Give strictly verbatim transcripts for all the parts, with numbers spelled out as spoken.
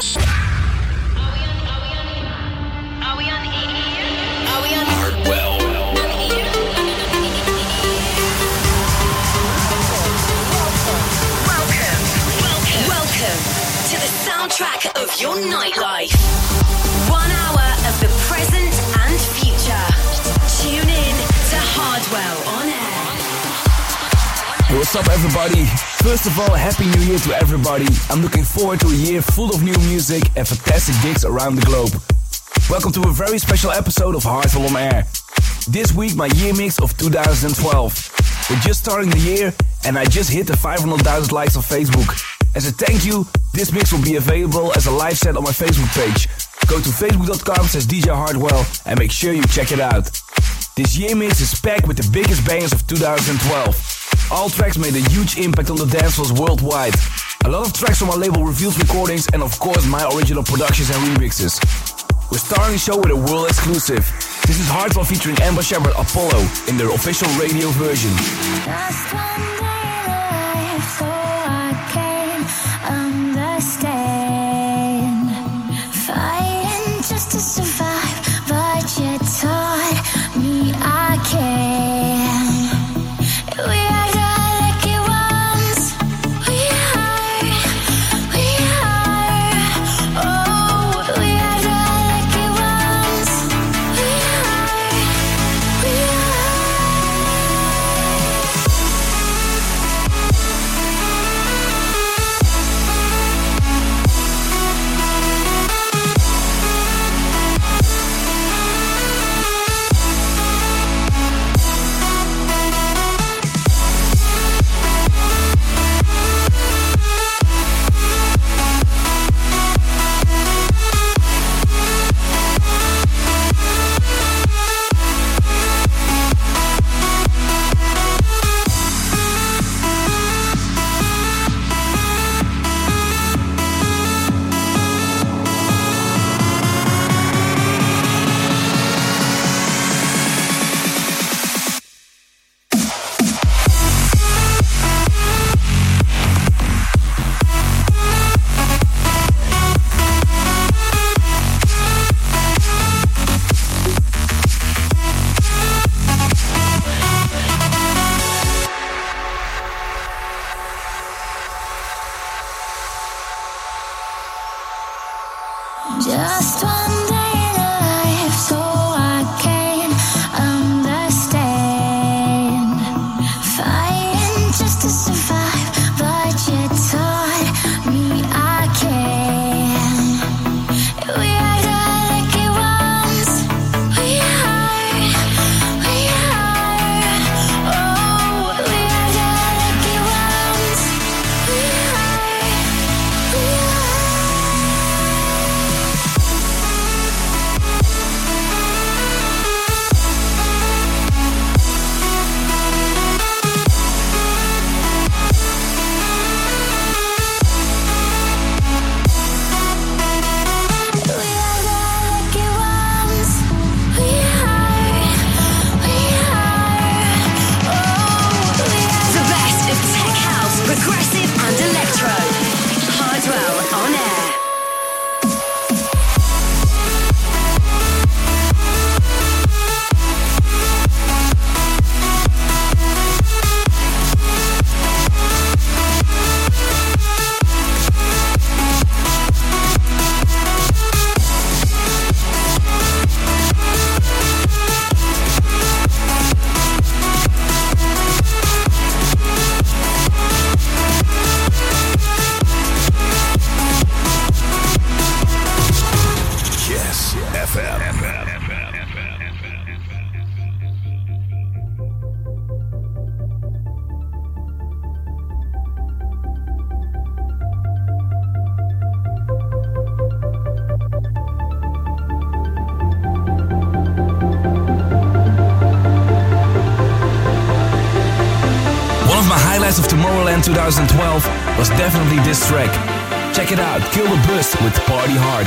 What's up, everybody? First of all, Happy New Year to everybody. I'm looking forward to a year full of new music and fantastic gigs around the globe. Welcome to a very special episode of Hardwell on Air. This week, my year mix of two thousand twelve. We're just starting the year and I just hit the five hundred thousand likes on Facebook. As a thank you, this mix will be available as a live set on my Facebook page. Go to facebook.com slash DJ Hardwell and make sure you check it out. This year mix is packed with the biggest bangers of two thousand twelve. All tracks made a huge impact on the dance floors worldwide. A lot of tracks from our label Reveals Recordings and of course my original productions and remixes. We're starting the show with a world exclusive. This is Hardwell featuring Amber Shepard Apollo in their official radio version. Just one day alive, so I can understand. Fighting just to survive, but you taught me I can. We are the lucky ones. We are, we are. Oh, we are the lucky ones. We are, we Just one day alive, so I can understand. Fighting just to survive, but you taught me I can. We are the lucky ones. We are, we are. Oh, we are the lucky ones. We are, we are. Progressive and electro. Hardwell on air. Of Tomorrowland twenty twelve was definitely this track. Check it out, Kill the Bus with Party Hard.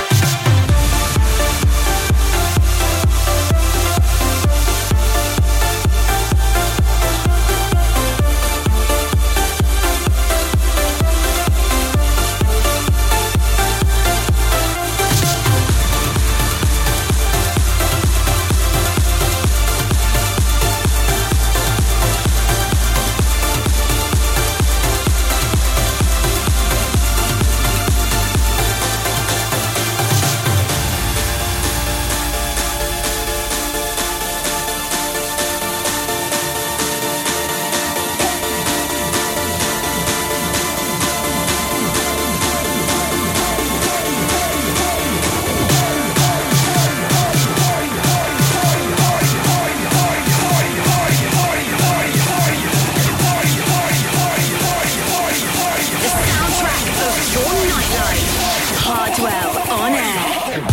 Hardwell on air.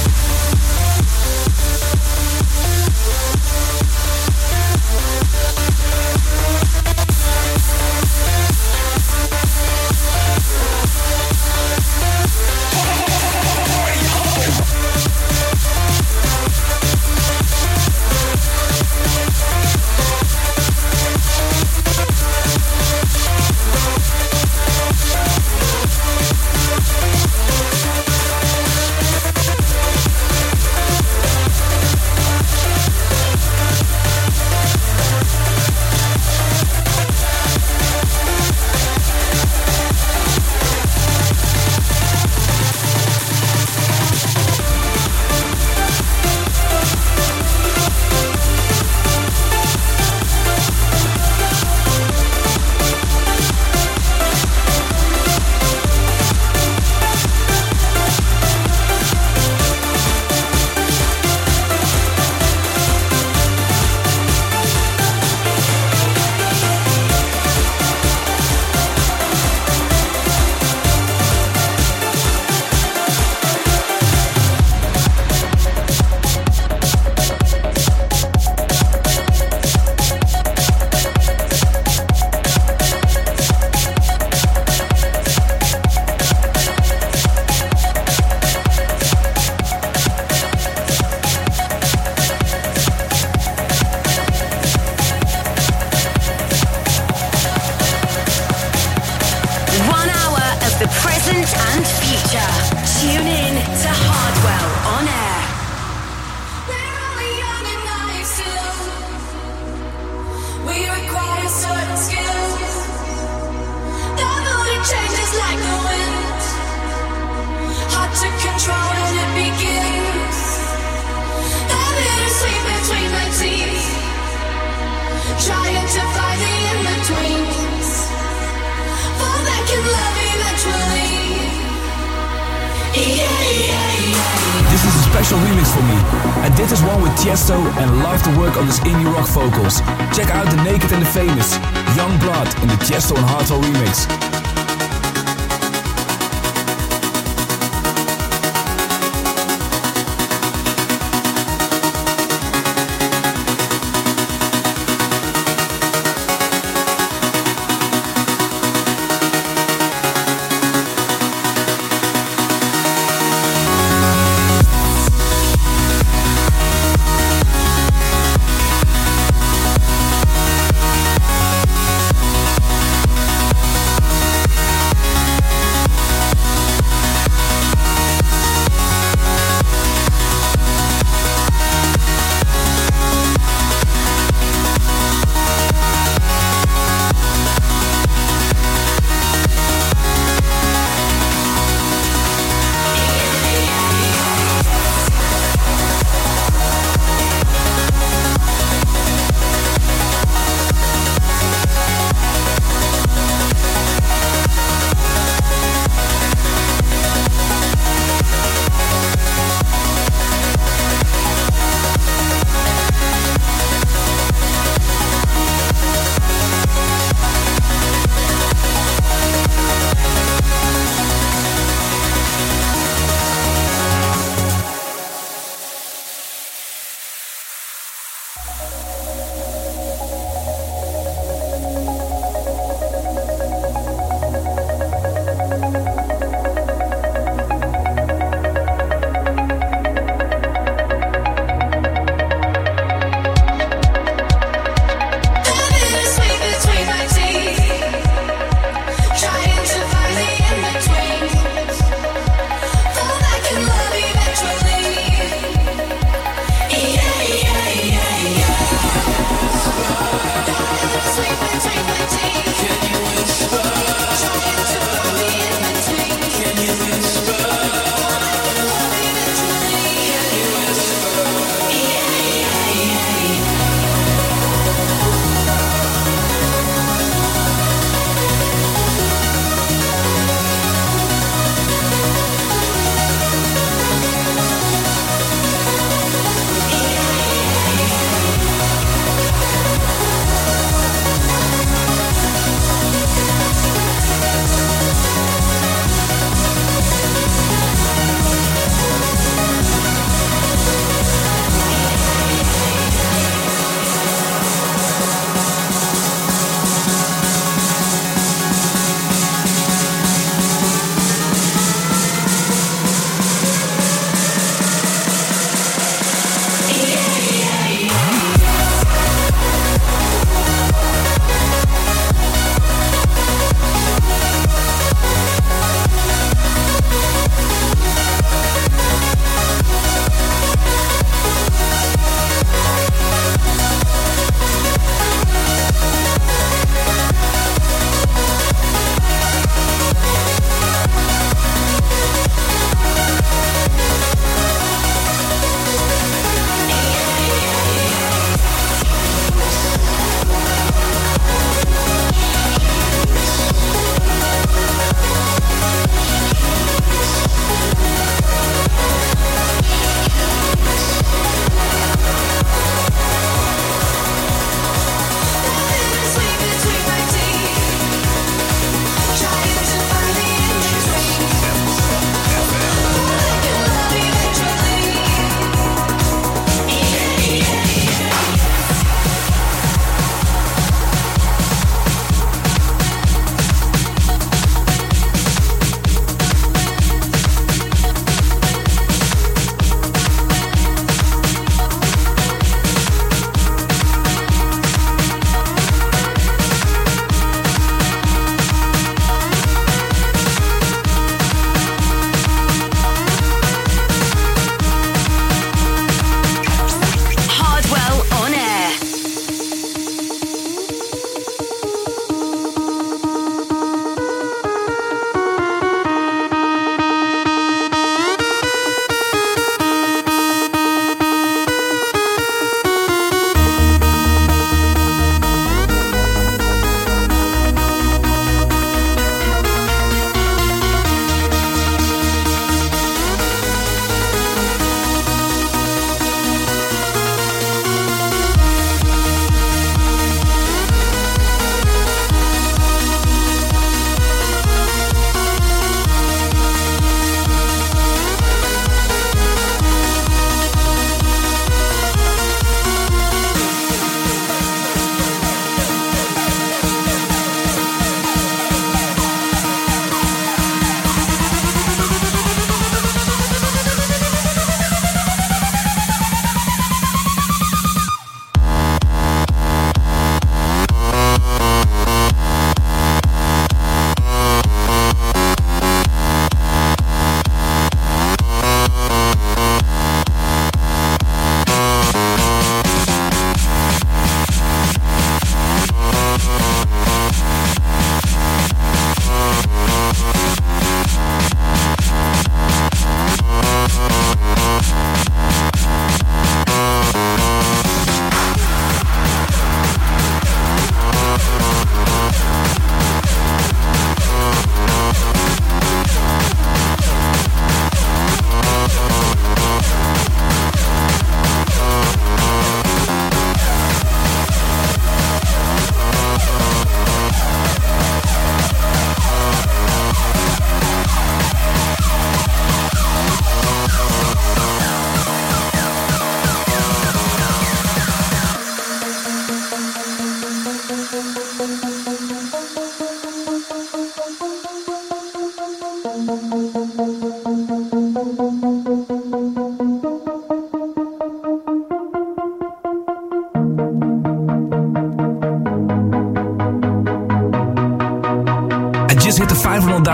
Check out The Naked and the Famous, Young Blood in the Tiesto and Hardwell remix.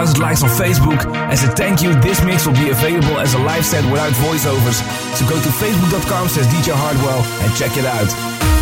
thousand likes on Facebook. As a thank you, this mix will be available as a live set without voiceovers. So go to facebook.com slash DJ Hardwell and check it out.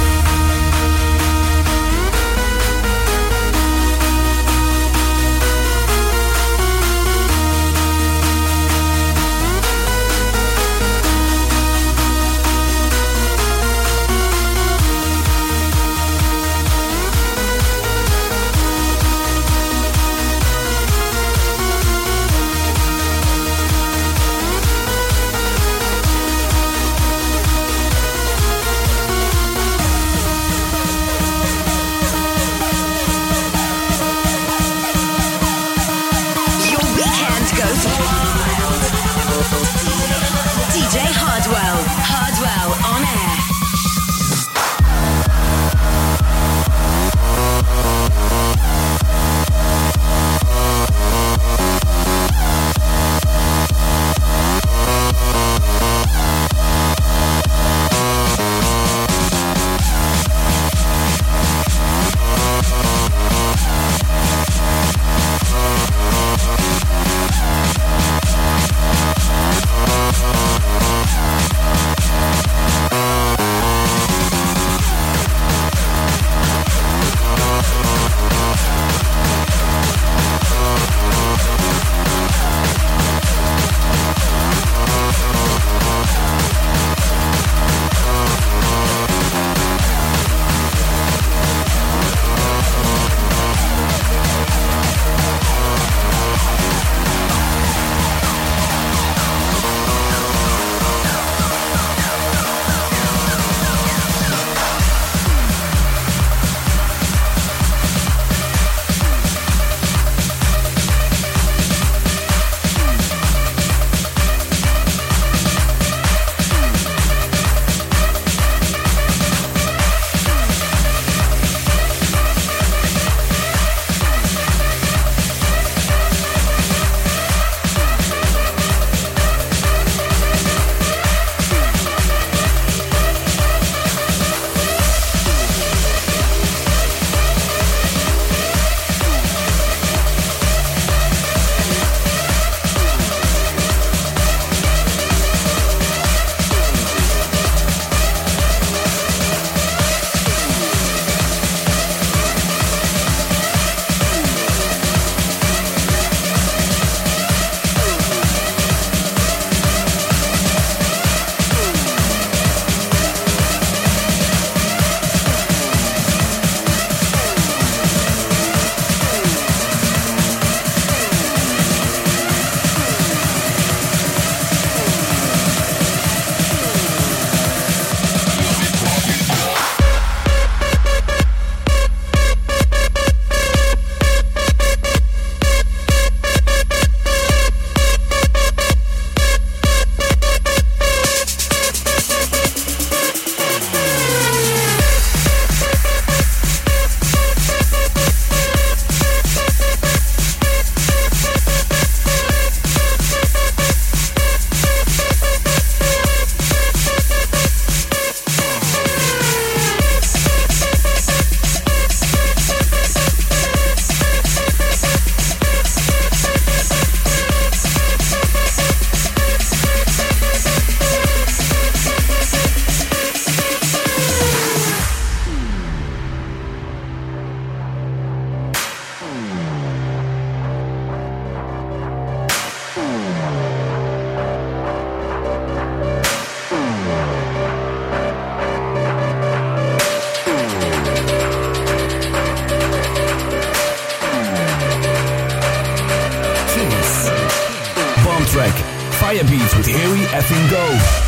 track, Firebeats with Here We Effing Go.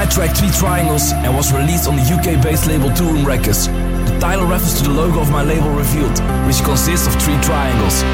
my track Three Triangles and was released on the U K-based label Two Room Records. The title refers to the logo of my label Revealed, which consists of three triangles.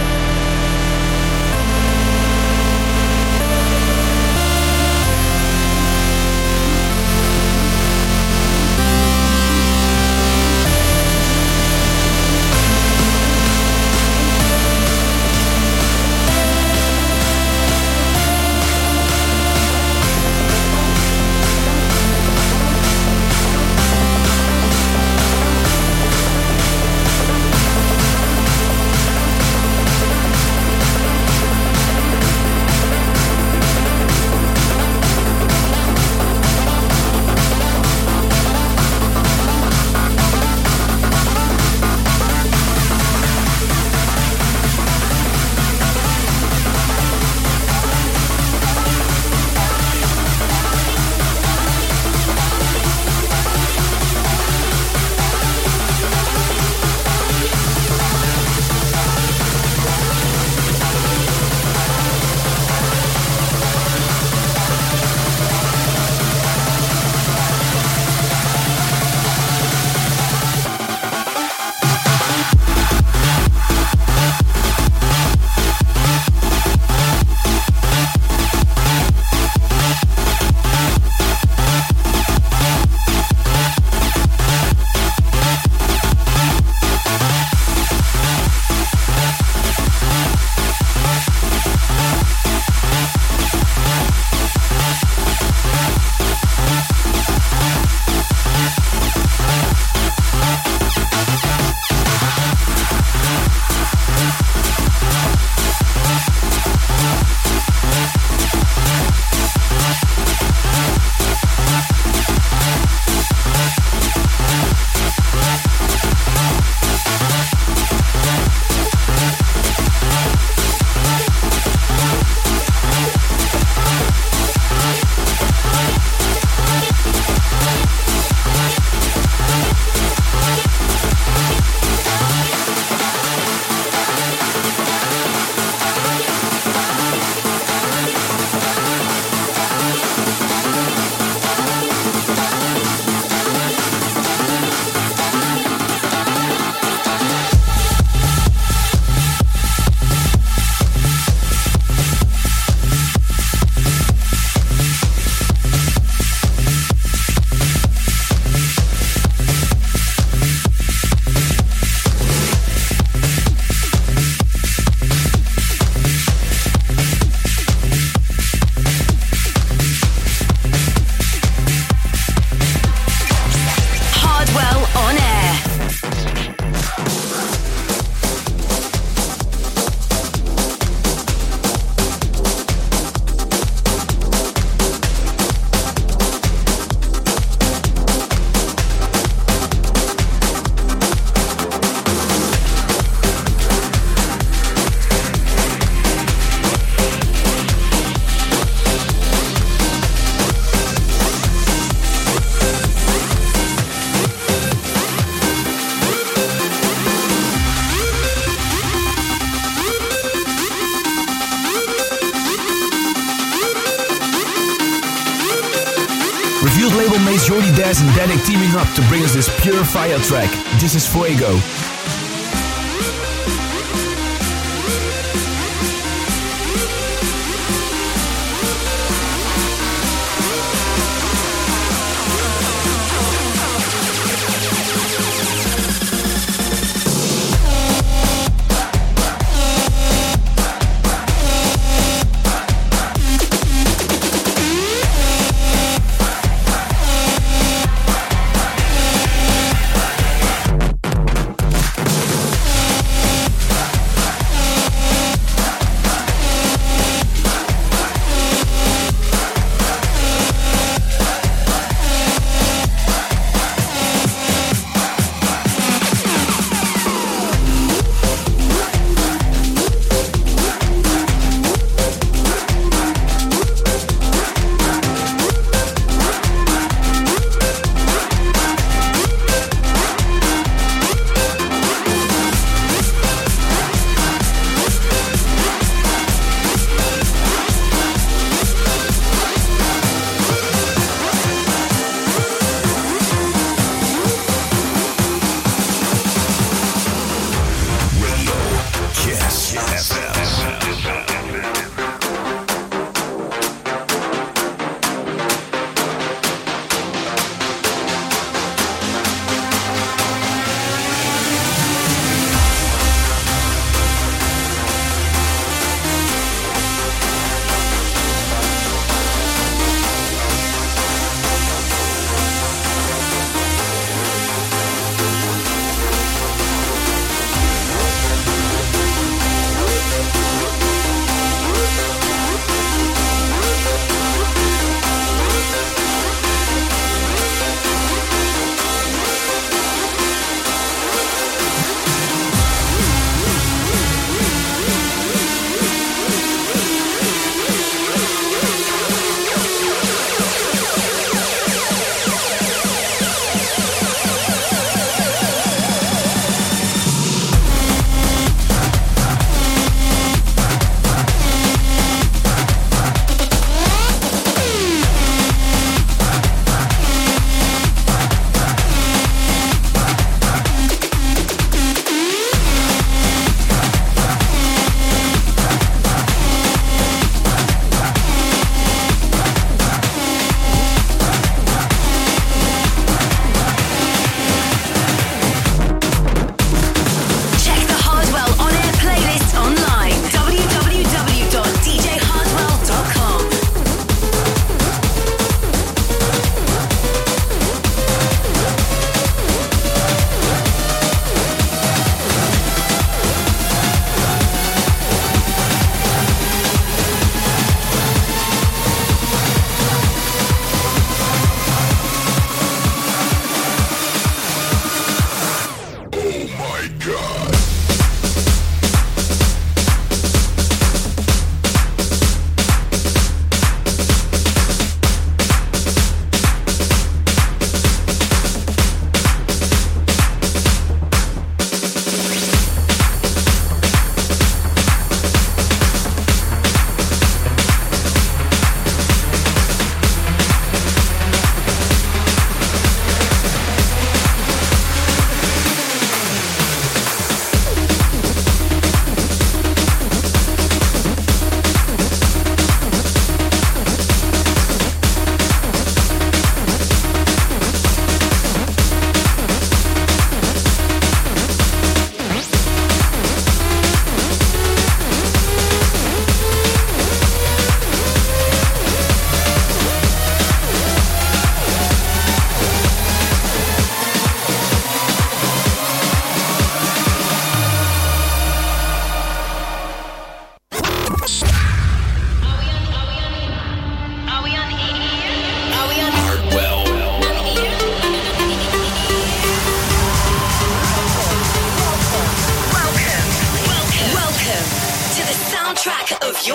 Revealed label mates Jordi Daz and Danik teaming up to bring us this pure fire track. This is Fuego.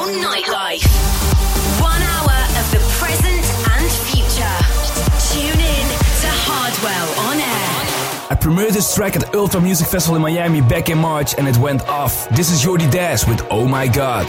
nightlife. One hour of the present and future. Tune in to Hardwell on Air. I premiered this track at the Ultra Music Festival in Miami back in March and it went off. This is Jordy Dash with Oh My God.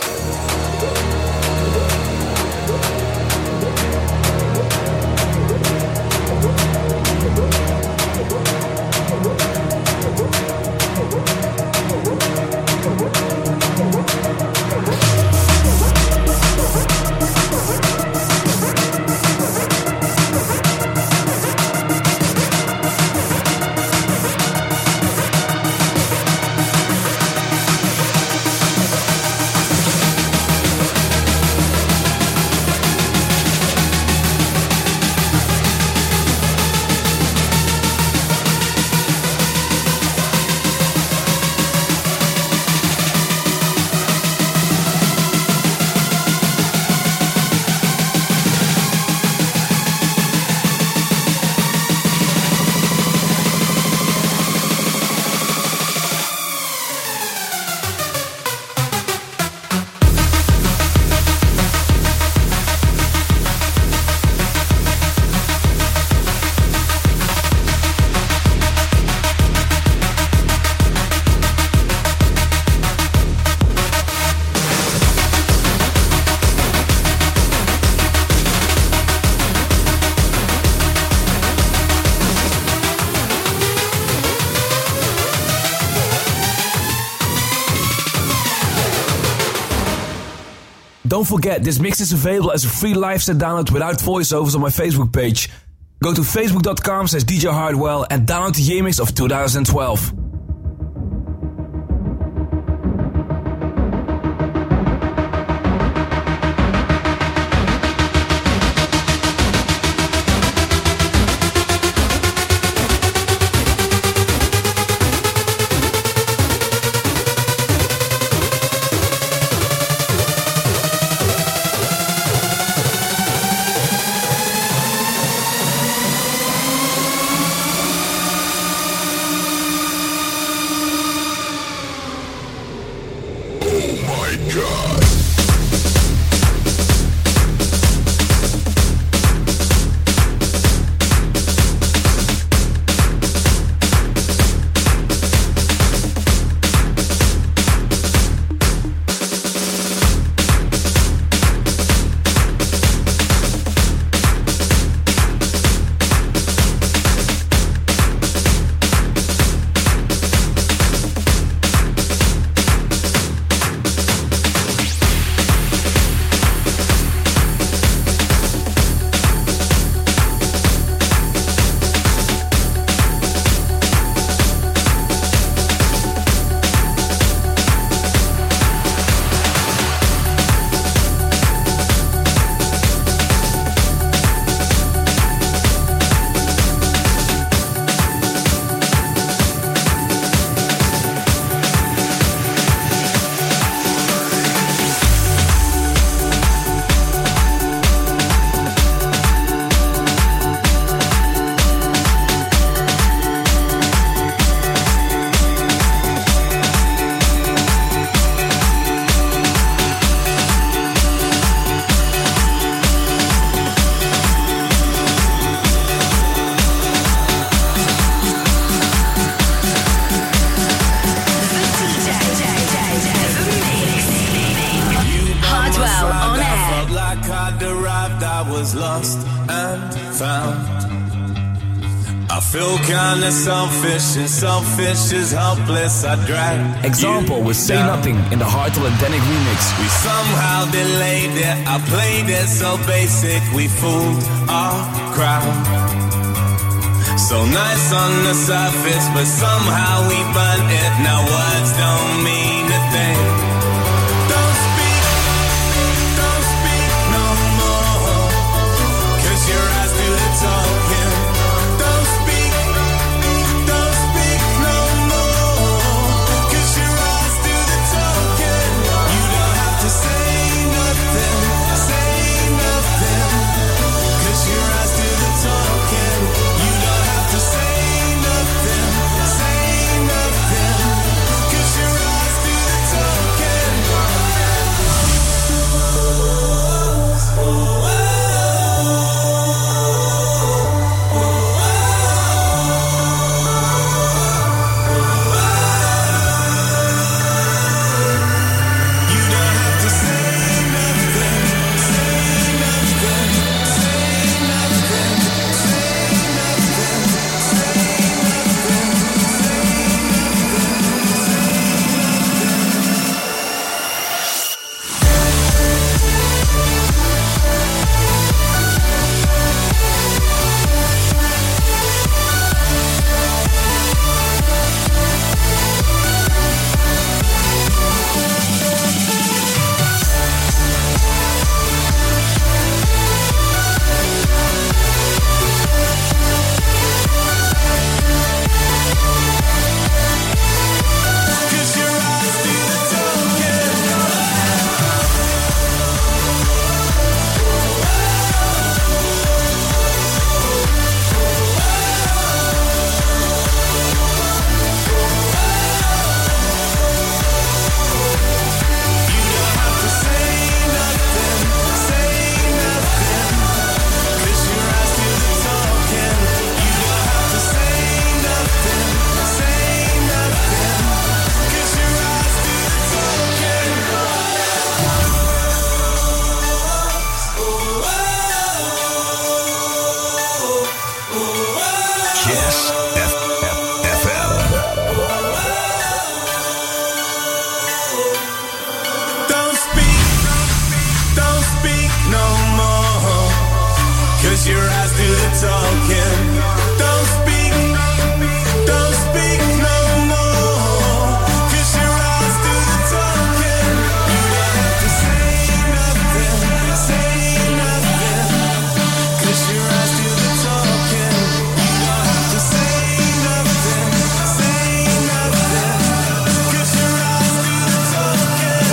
Don't forget, this mix is available as a free live set download without voiceovers on my Facebook page. Go to facebook.com slash DJ Hardwell and download the year mix of two thousand twelve. Selfish and selfish is helpless. I drag. Example was Say down. Nothing in the Hartel and Danik remix. We somehow delayed it. I played it so basic. We fooled our crowd. So nice on the surface, but somehow we burnt it. Now words don't mean a thing. Don't speak, don't speak no more. 'Cause your eyes do the talking. Say nothing, say nothing, 'cause your eyes do the talking. 'cause your eyes do the talking. Don't speak, don't speak no more, 'cause your eyes do the talking. You don't have to say nothing, say nothing, 'cause your eyes do the talking. You don't have to say nothing, say nothing, 'cause your eyes do the talking.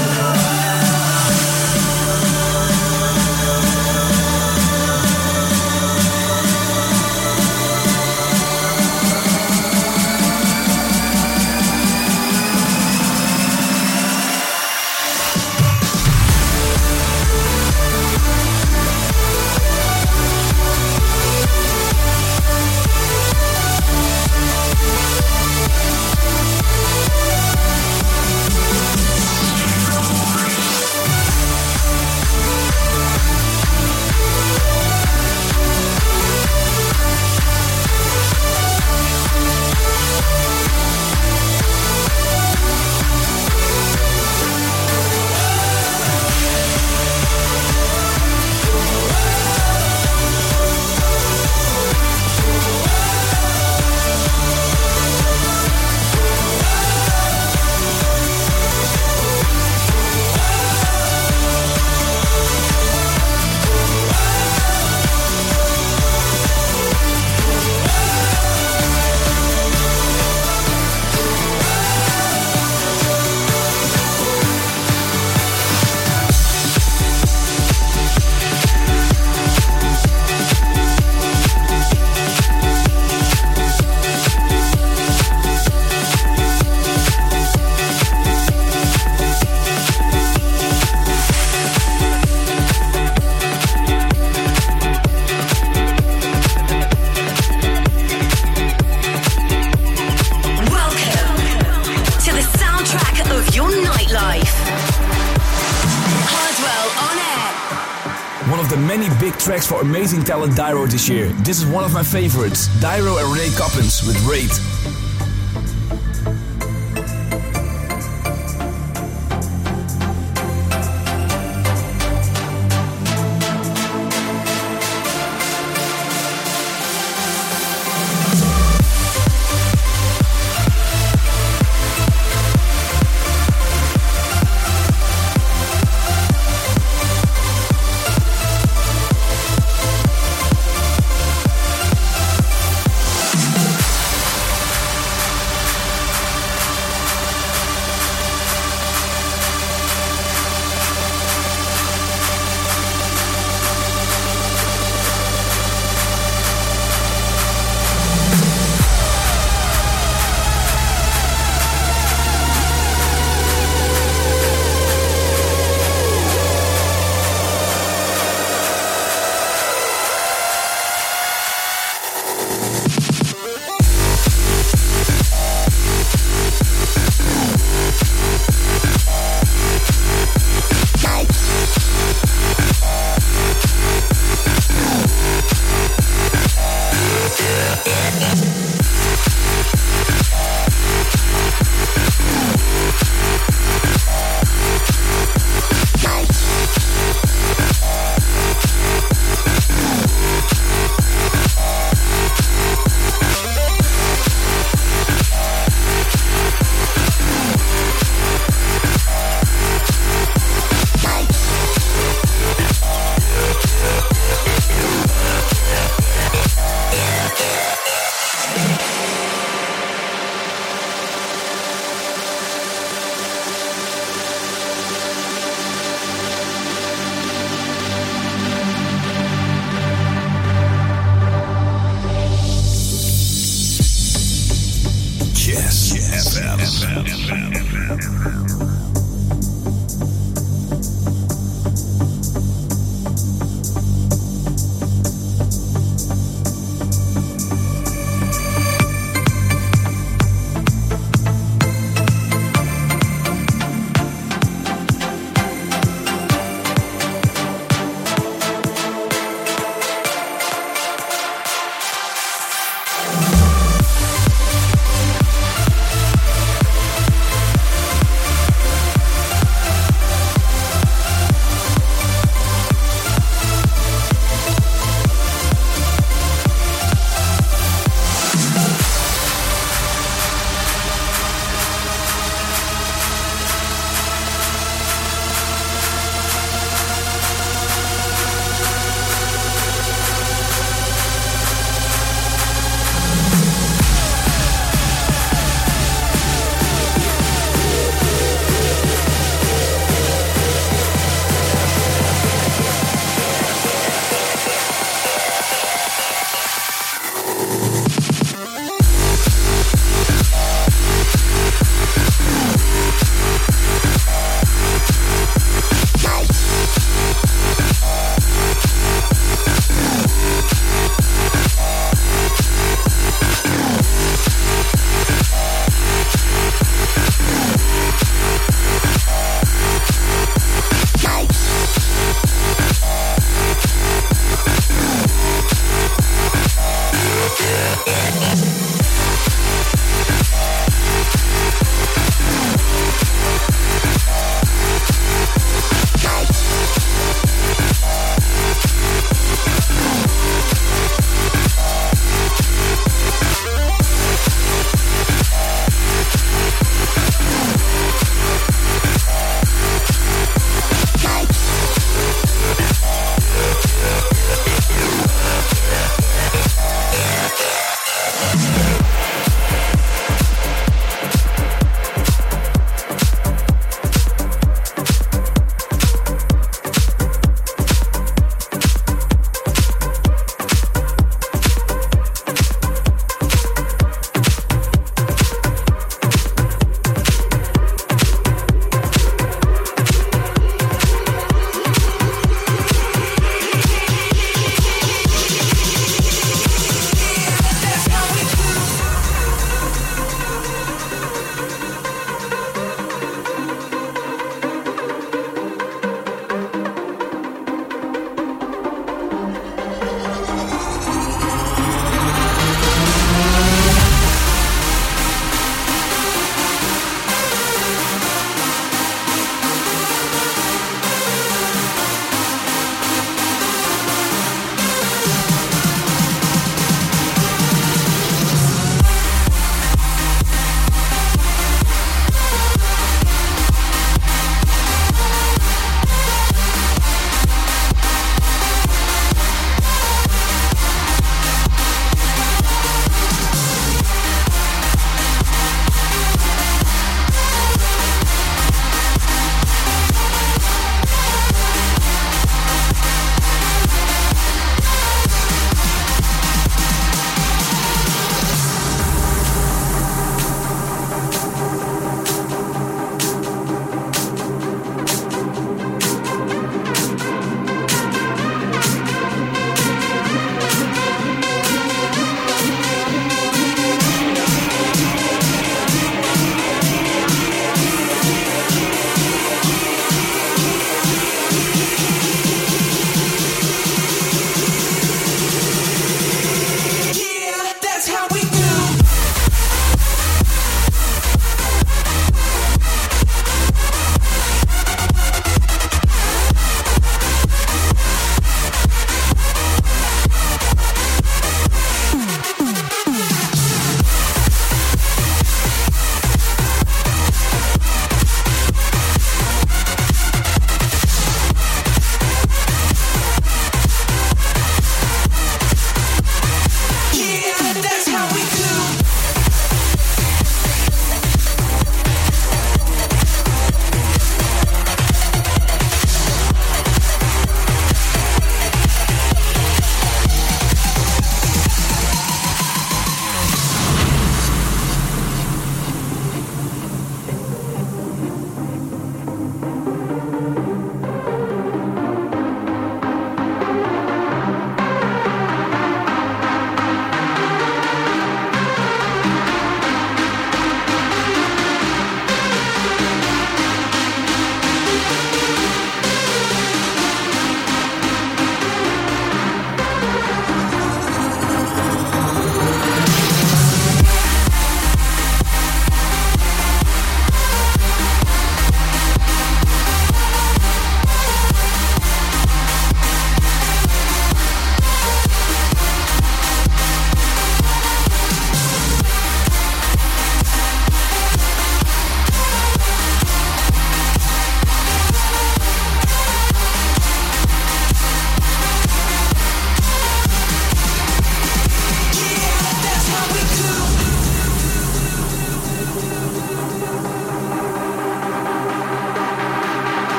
Tracks for amazing talent Dyro this year. This is one of my favorites, Dyro and Renee Coppens with Raid.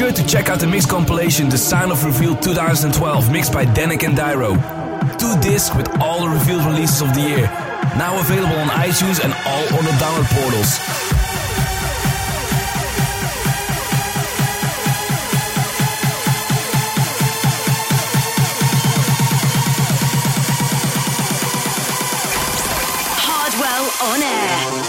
sure to check out the mix compilation The Sound of Reveal twenty twelve, mixed by Danik and Dyro. Two discs with all the revealed releases of the year, now available on iTunes and all other download portals. Hardwell on air.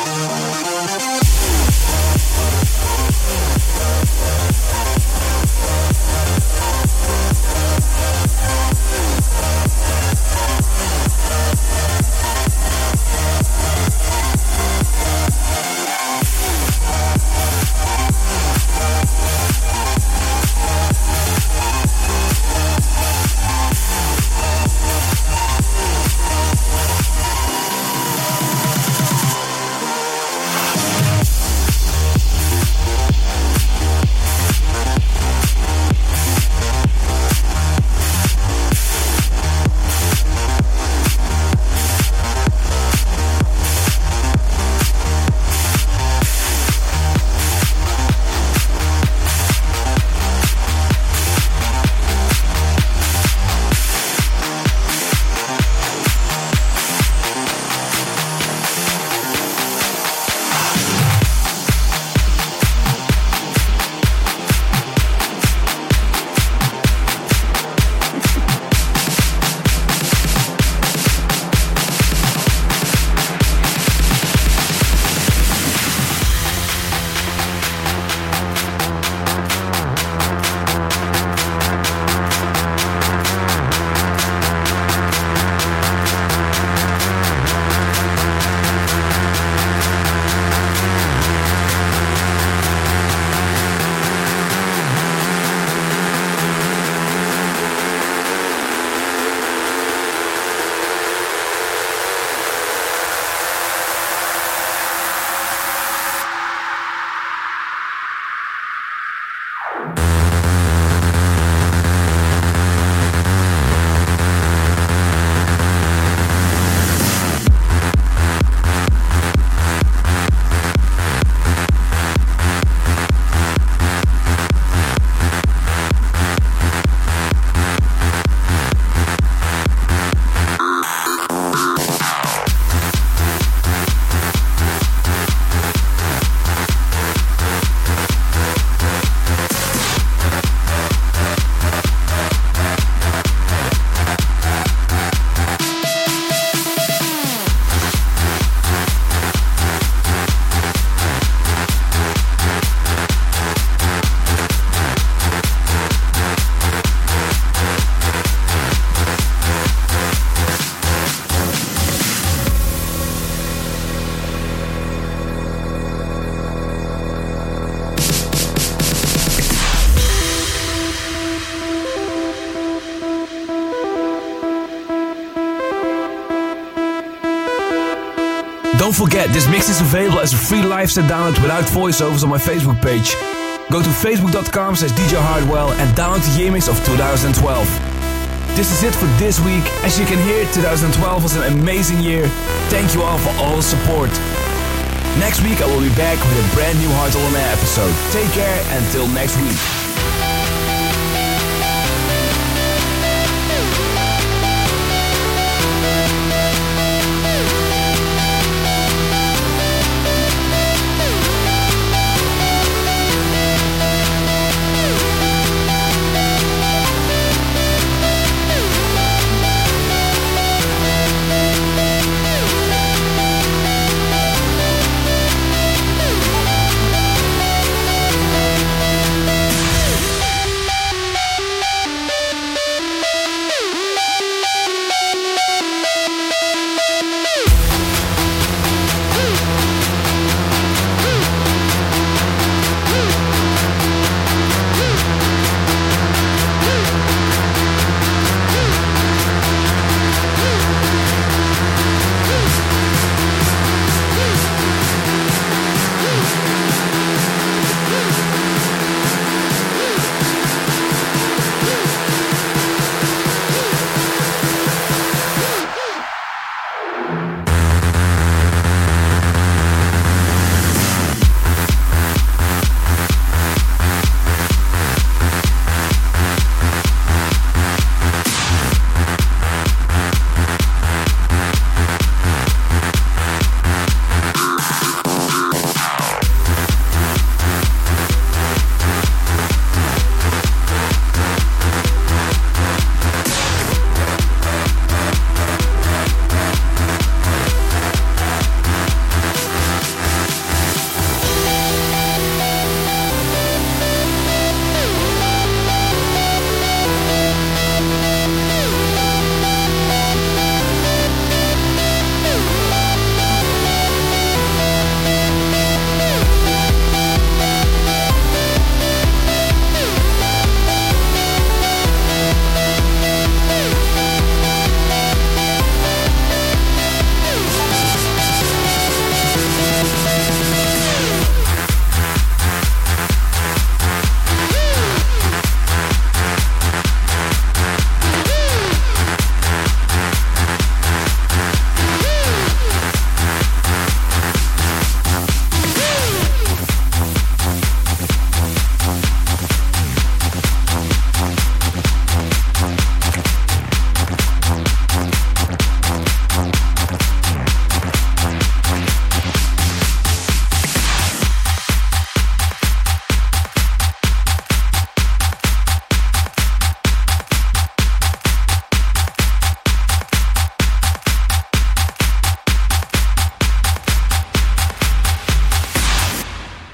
Don't forget, this mix is available as a free live set download without voiceovers on my Facebook page. Go to facebook.com slash DJ Hardwell and download the year mix of twenty twelve. This is it for this week. As you can hear, twenty twelve was an amazing year. Thank you all for all the support. Next week I will be back with a brand new Hardwell on Air episode. Take care, until next week.